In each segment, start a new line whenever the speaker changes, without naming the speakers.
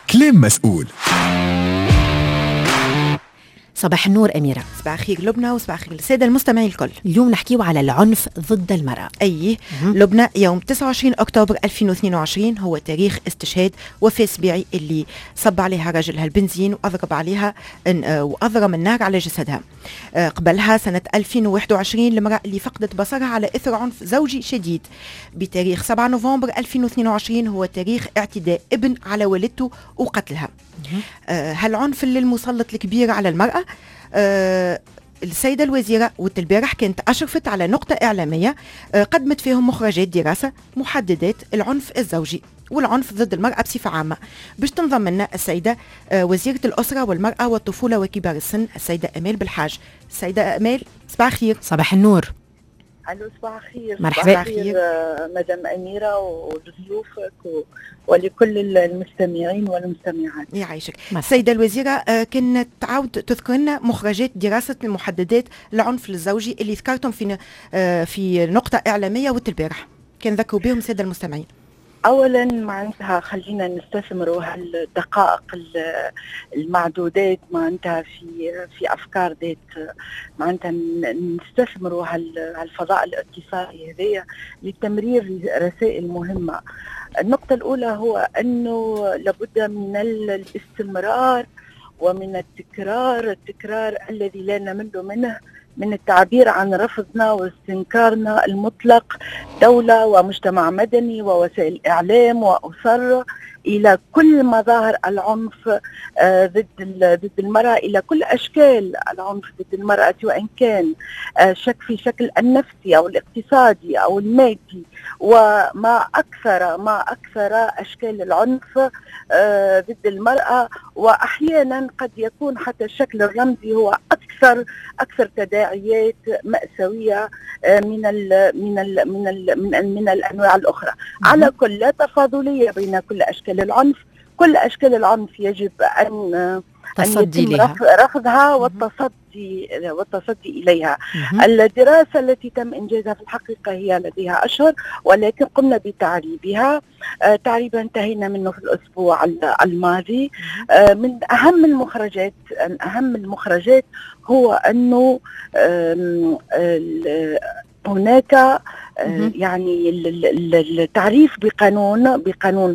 كلام مسؤول.
صباح النور أميرة.
صباح الخير لبنى وصباح الخير السادة المستمعين الكل.
اليوم نحكيو على العنف ضد المرأة.
لبنى يوم 29 أكتوبر 2022 هو تاريخ استشهاد وفاة سبيعي اللي صب عليها رجلها البنزين وأضرب عليها وأضرم النار على جسدها. قبلها سنة 2021 المرأة اللي فقدت بصرها على إثر عنف زوجي شديد. بتاريخ 7 نوفمبر 2022 هو تاريخ اعتداء ابن على والدته وقتلها. هالعنف اللي المسلط الكبير على المرأة. السيدة الوزيرة والبارح كانت أشرفت على نقطة إعلامية قدمت فيهم مخرجات دراسة محددات العنف الزوجي والعنف ضد المرأة بصفة عامة. باش تنضم لنا السيدة وزيرة الأسرة والمرأة والطفولة وكبار السن السيدة أمال بالحاج. السيدة أمال صباح الخير.
صباح النور.
الو صباح الخير.
مرحبا.
صباح الخير مدام أميرة وضيوفك ولكل المستمعين والمستمعات.
يعيشك. السيدة الوزيرة كانت تعاود تذكر لنا مخرجات دراسة محددات العنف الزوجي اللي ذكرتم في نقطة إعلامية والبارح، كان ذكروا بهم السادة المستمعين.
اولا معناتها خلينا نستثمروا هالدقائق المعدودات معناتها في افكار ذات، معناتها نستثمروا هالفضاء الاتصالي هذايا لتمرير رسائل مهمه. النقطه الاولى هو انه لابد من الاستمرار ومن التكرار الذي لا نمل منه، من التعبير عن رفضنا واستنكارنا المطلق دولة ومجتمع مدني ووسائل إعلام وأسر إلى كل مظاهر العنف ضد المرأة، إلى كل أشكال العنف ضد المرأة، سواء كان في شكل النفسي أو الاقتصادي أو المادي، وما أكثر أشكال العنف ضد المرأة. وأحيانا قد يكون حتى الشكل الرمزي هو أكثر تداعيات مأساوية من الأنواع الأخرى. على كل لا تفاضلية بين كل أشكال العنف. كل أشكال العنف يجب أن يتم رفضها والتصدي إليها. الدراسة التي تم إنجازها في الحقيقة هي لديها أشهر، ولكن قمنا بتعريبها. تعريبا انتهينا منه في الأسبوع الماضي. من أهم المخرجات هو أنه هناك يعني التعريف بقانون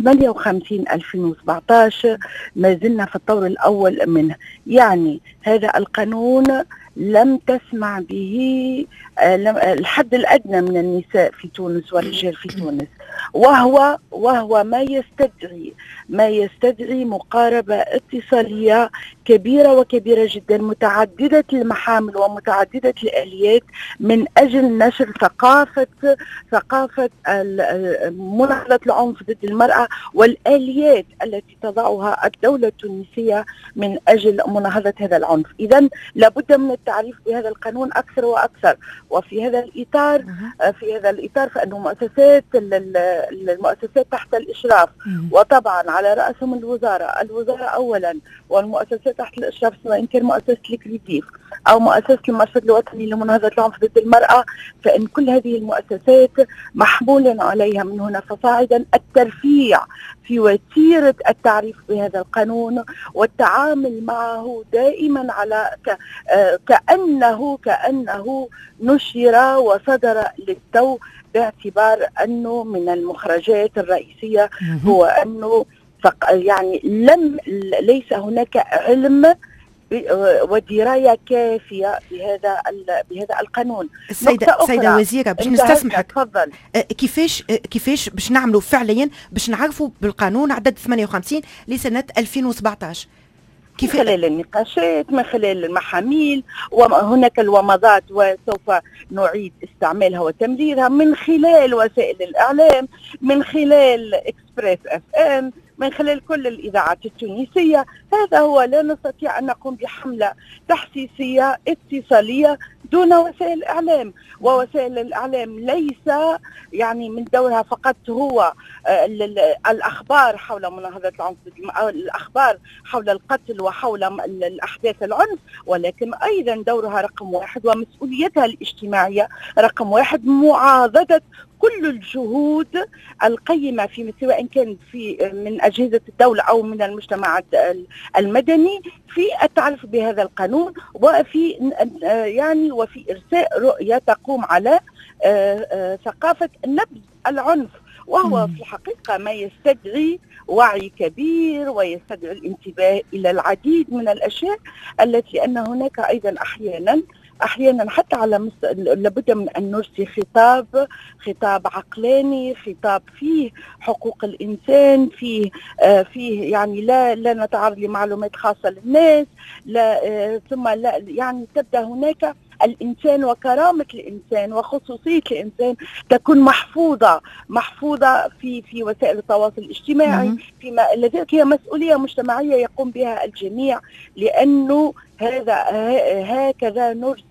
58/2017 ما زلنا في الطور الأول منه. يعني هذا القانون لم تسمع به الحد الأدنى من النساء في تونس والرجال في تونس، وهو ما يستدعي مقاربة اتصالية كبيرة جدا، متعددة المحامل ومتعددة الآليات، من أجل نشر ثقافة مناهضة العنف ضد المرأة والآليات التي تضعها الدولة التونسية من أجل مناهضة هذا العنف. إذن لابد من التعريف بهذا القانون أكثر وأكثر. وفي هذا الإطار فإن المؤسسات تحت الإشراف، وطبعا على رأسهم الوزارة أولا، والمؤسسات تحت الإشراف سواء كان مؤسسة الكريديف أو مؤسسة المرصد الوطني لمناهضة العنف ضد المرأة، فإن كل هذه المؤسسات محمول عليها من هنا فصاعدا الترفيع في وتيرة التعريف بهذا القانون والتعامل معه دائما على كأنه نشر وصدر للتو، باعتبار أنه من المخرجات الرئيسية هو أنه يعني ليس هناك علم ودراية كافية بهذا القانون.
سيدة وزيرة باش نستسمحك، تفضل. كيفاش باش نعملوا فعليا باش نعرفوا بالقانون عدد 58 لسنة 2017؟
من خلال النقاشات، من خلال المحاميل، وهناك الومضات وسوف نعيد استعمالها وتمريرها، من خلال وسائل الإعلام، من خلال إكسبريس FM، من خلال كل الإذاعات التونسية. هذا هو، لا نستطيع أن نقوم بحملة تحسيسية اتصالية دون وسائل الإعلام. ووسائل الإعلام ليس يعني من دورها فقط هو الأخبار حول مناهضة العنف، الأخبار حول القتل وحول الأحداث العنف، ولكن أيضا دورها رقم واحد ومسؤوليتها الاجتماعية رقم واحد معاضدة كل الجهود القيمة في سواء كان في من أجهزة الدولة أو من المجتمع المدني في التعرف بهذا القانون، وفي يعني وفي إرساء رؤية تقوم على ثقافة نبذ العنف، وهو في الحقيقة ما يستدعي وعي كبير ويستدعي الانتباه إلى العديد من الأشياء التي أن هناك أيضا أحيانا حتى على لابد من أن نرسي خطاب عقلاني، خطاب فيه حقوق الإنسان، فيه يعني لا نتعرض لمعلومات خاصة للناس، لا ثم لا يعني تبدأ هناك الإنسان وكرامة الإنسان وخصوصية الإنسان تكون محفوظة في وسائل التواصل الاجتماعي، لذلك هي مسؤولية مجتمعية يقوم بها الجميع، لأنه هكذا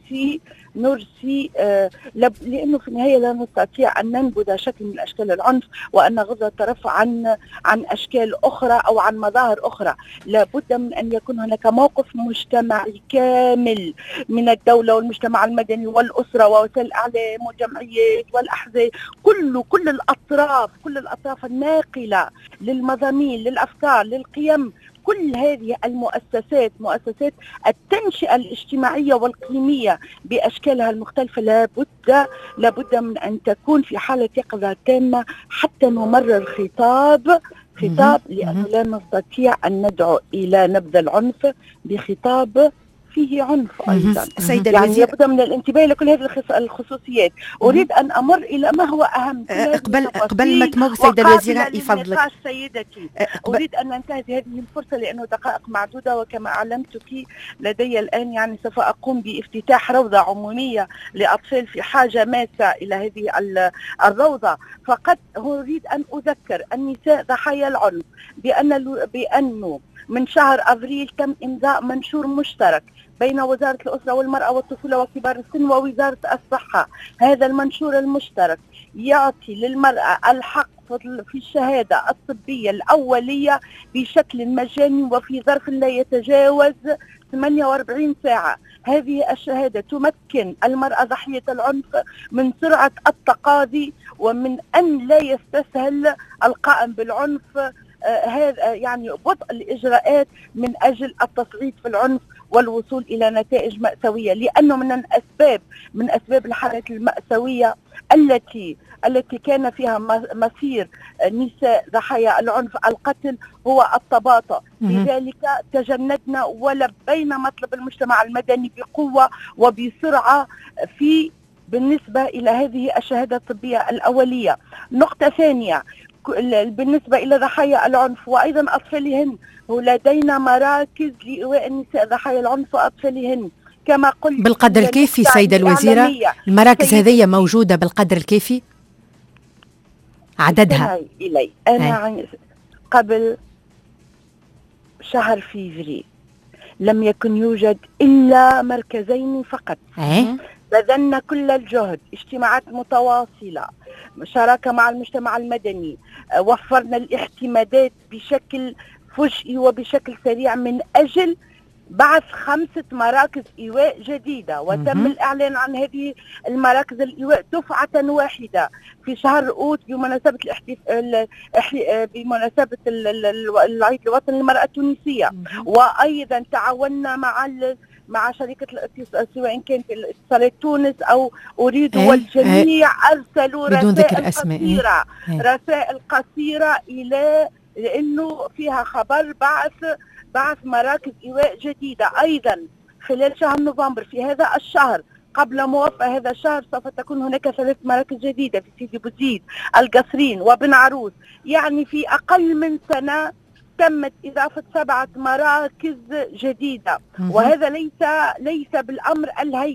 نرسي لأنه في النهاية لا نستطيع أن ننبذ شكل من أشكال العنف وأن نغض الطرف عن أشكال أخرى أو عن مظاهر أخرى. لابد من أن يكون هناك موقف مجتمعي كامل من الدولة والمجتمع المدني والأسرة ووسائل الإعلام والجمعيات والأحزاب، كل الأطراف الناقلة للمضامين للأفكار للقيم، كل هذه المؤسسات مؤسسات التنشئة الاجتماعية والقيمية بأشكالها المختلفة لابد من أن تكون في حالة يقظة تامة حتى نمرر خطاب لأنه لا نستطيع أن ندعو إلى نبذ العنف بخطاب فيه عنف أيضا. يعني لابد من الانتباه لكل هذه الخصوصيات. أريد أن أمر إلى ما هو أهم
قبل ما تمر سيدة الوزيرة يفضلك
سيدتي، أريد أن ننتهز هذه الفرصة لأنه دقائق معدودة، وكما علمتك لدي الآن يعني سوف أقوم بافتتاح روضة عمومية لأطفال في حاجة ماسة إلى هذه الروضة. فقد أريد أن أذكر النساء ضحايا العنف بأنه من شهر أبريل تم إمضاء منشور مشترك بين وزارة الأسرة والمرأة والطفولة وكبار السن ووزارة الصحة. هذا المنشور المشترك يعطي للمرأة الحق في الشهادة الطبية الأولية بشكل مجاني وفي ظرف لا يتجاوز 48 ساعة. هذه الشهادة تمكن المرأة ضحية العنف من سرعة التقاضي ومن أن لا يستسهل القائم بالعنف هذا يعني بطء الإجراءات من أجل التصعيد في العنف والوصول إلى نتائج مأساوية، لأنه من أسباب الحالات المأساوية التي كان فيها مصير نساء ضحايا العنف القتل هو التباطؤ. لذلك تجندنا ولبينا مطلب المجتمع المدني بقوة وبسرعة بالنسبة إلى هذه الشهادة الطبية الأولية. نقطة ثانية بالنسبة إلى ضحايا العنف وأيضا أطفالهن، لدينا مراكز لإيواء النساء ضحايا العنف وأطفالهن كما قلت
بالقدر الكافي سيدة الوزيرة. المراكز هذه موجودة بالقدر الكافي عددها؟
أنا قبل شهر فيفري لم يكن يوجد إلا مركزين فقط. بذلنا كل الجهد، اجتماعات متواصلة، شراكة مع المجتمع المدني، وفرنا الاعتمادات بشكل فجئي وبشكل سريع من أجل بعث 5 مراكز إيواء جديدة، وتم الإعلان عن هذه المراكز الإيواء دفعة واحدة في شهر أوت بمناسبة بمناسبة العيد الوطني للمرأة التونسية. وأيضا تعاوننا مع شركة الاتصال سواء كان في الاتصالات تونس أو أريد، والجميع أرسلوا رسائل قصيرة إلى لأنه فيها خبر بعث مراكز إيواء جديدة. أيضا خلال شهر نوفمبر في هذا الشهر قبل موافقة هذا الشهر سوف تكون هناك 3 مراكز جديدة في سيدي بوزيد، القصرين وبن عروس. يعني في أقل من سنة تمت إضافة 7 مراكز جديدة، وهذا ليس بالأمر الهين.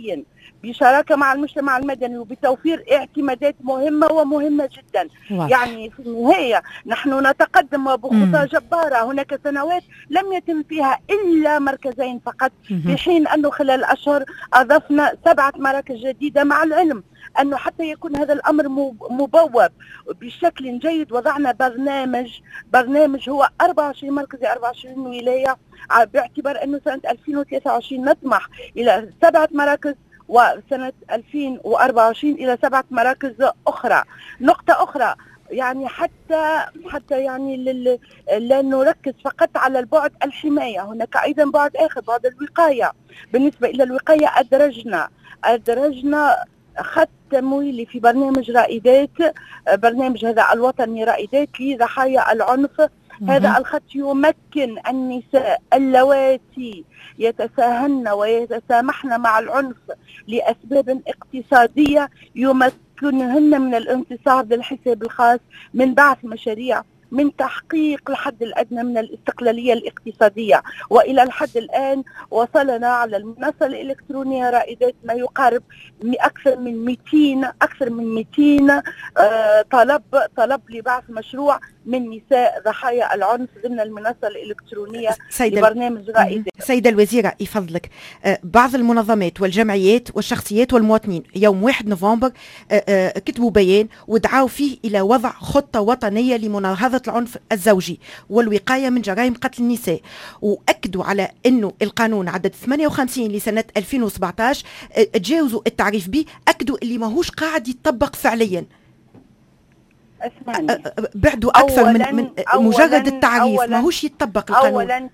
بشراكة مع المجتمع المدني وبتوفير اعتمادات مهمة ومهمة جدا. يعني في النهاية نحن نتقدم بخطى جبارة. هناك سنوات لم يتم فيها إلا مركزين فقط، في حين أنه خلال أشهر أضفنا 7 مراكز جديدة، مع العلم أنه حتى يكون هذا الأمر مبوب بشكل جيد وضعنا برنامج هو 24 مركز 24 ولاية، باعتبار أنه سنة 2023 نطمح إلى 7 مراكز وسنة 2024 إلى 7 مراكز أخرى. نقطة أخرى، يعني حتى يعني لا نركز فقط على البعد الحماية، هناك أيضا بعد آخر، بعد الوقاية. بالنسبة إلى الوقاية أدرجنا خط تمويلي في برنامج رائدات، برنامج هذا الوطني رائدات لضحايا العنف. هذا الخط يمكن النساء اللواتي يتساهلن ويتسامحن مع العنف لأسباب اقتصادية، يمكنهن من الانتصاب للحساب الخاص، من بعث مشاريع، من تحقيق الحد الأدنى من الاستقلالية الاقتصادية. وإلى الحد الآن وصلنا على المنصة الإلكترونية رائدات ما يقارب أكثر من 200 طلب لبعث مشروع من نساء ضحايا العنف ضمن المنصة الإلكترونية لبرنامج رائدات.
سيدة الوزيرة يفضلك، بعض المنظمات والجمعيات والشخصيات والمواطنين يوم 1 نوفمبر كتبوا بيان ودعوا فيه إلى وضع خطة وطنية لمناهضة العنف الزوجي والوقاية من جرائم قتل النساء، وأكدوا على أنه القانون عدد 58 لسنة 2017 تجاوزوا التعريف به، أكدوا اللي ماهوش قاعد يتطبق فعليا. بعدوا أكثر من مجرد التعريف، ماهوش يتطبق القانون.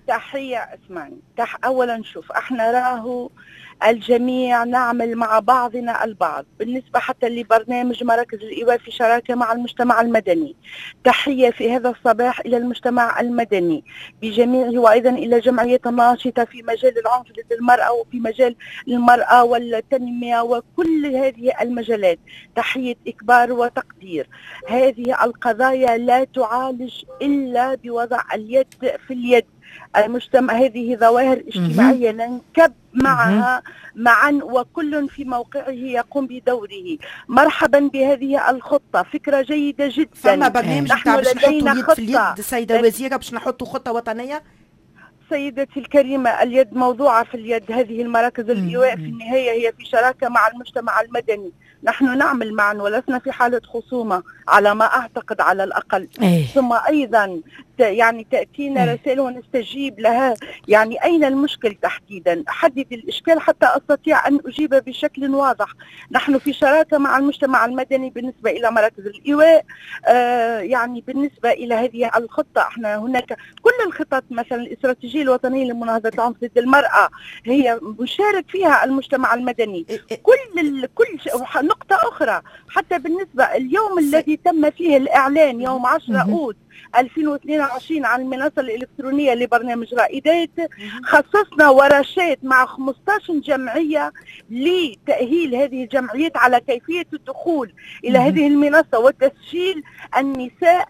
أولا شوف، احنا راهو الجميع نعمل مع بعضنا البعض. بالنسبة حتى لبرنامج مراكز الإيواء في شراكة مع المجتمع المدني، تحية في هذا الصباح إلى المجتمع المدني بجميعه، وأيضا إلى جمعيات الناشطة في مجال العنف ضد المرأة وفي مجال المرأة والتنمية وكل هذه المجالات. تحية إكبار وتقدير. هذه القضايا لا تعالج إلا بوضع اليد في اليد. المجتمع هذه ظواهر اجتماعية ننكب معها معا، وكل في موقعه يقوم بدوره. مرحبا بهذه الخطة، فكرة جيدة جدا.
فما برنامج نحن باش نحطوا يد في اليد سيدة وزيرة باش نحطوا خطة وطنية؟
سيدتي الكريمة، اليد موضوعة في اليد. هذه المراكز الإيواء في النهاية هي في شراكة مع المجتمع المدني، نحن نعمل معا ولسنا في حالة خصومة على ما أعتقد على الأقل. ثم أيضا يعني تأتينا رسائل ونستجيب لها. يعني أين المشكل تحديدا؟ حدد الإشكال حتى أستطيع أن أجيب بشكل واضح. نحن في شراكة مع المجتمع المدني بالنسبة إلى مراكز الإيواء. يعني بالنسبة إلى هذه الخطة، احنا هناك كل الخطط، مثلا الاستراتيجية الوطنية لمناهضة العنف ضد المرأة هي مشارك فيها المجتمع المدني. كل نقطة أخرى، حتى بالنسبة اليوم الذي تم فيه الإعلان يوم 10 أود 2022 عن المنصة الإلكترونية لبرنامج رائدات، خصصنا ورشات مع 15 جمعية لتأهيل هذه الجمعيات على كيفية الدخول إلى هذه المنصة وتسجيل النساء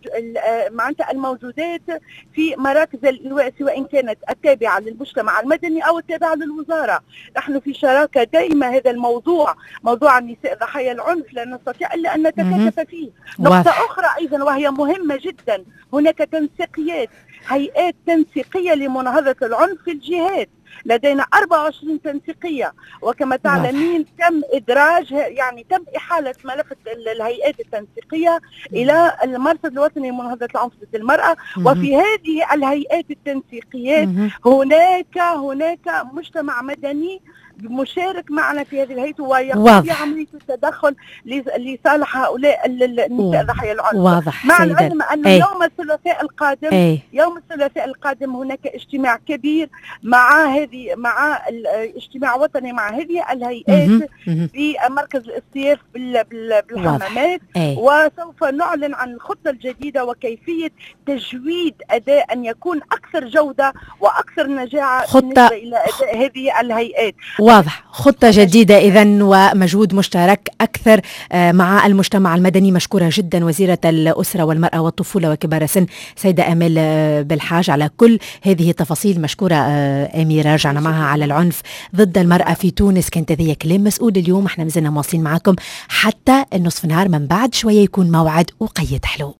الموجودات في مراكز الإيواء، سواء كانت التابعة للمجتمع المدني أو التابعة للوزارة. نحن في شراكة دائمة. هذا الموضوع، موضوع النساء ضحايا العنف، لا نستطيع إلا أن نتكاتف فيه. نقطة أخرى أيضا وهي مهمة جدا، هناك تنسيقيات، هيئات تنسيقية لمناهضة العنف في الجهات. لدينا 24 تنسيقية، وكما تعلمين تم إدراج، يعني تم إحالة ملف الهيئات التنسيقية إلى المرصد الوطني لمناهضة العنف ضد المرأة. وفي هذه الهيئات التنسيقيات هناك مجتمع مدني مشارك معنا في هذه الهيئة ويقوم بعملية التدخل لصالح هؤلاء النساء ضحايا العنف. مع العلم أن يوم الثلاثاء القادم هناك اجتماع كبير مع اجتماع وطني مع هذه الهيئات في مركز الاستياف بالحمامات. وسوف نعلن عن الخطة الجديدة وكيفية تجويد أداء أن يكون أكثر جودة وأكثر نجاعة بالنسبة إلى أداء هذه الهيئات.
واضح، خطة جديدة إذن ومجهود مشترك أكثر مع المجتمع المدني. مشكورة جدا وزيرة الأسرة والمرأة والطفولة وكبار السن سيدة آمال بالحاج على كل هذه التفاصيل. مشكورة أميرة. رجعنا معها على العنف ضد المرأة في تونس. كانت هذه كلام مسؤول اليوم. احنا مازلنا مواصلين معكم حتى النصف نهار، من بعد شوية يكون موعد وقيد حلو.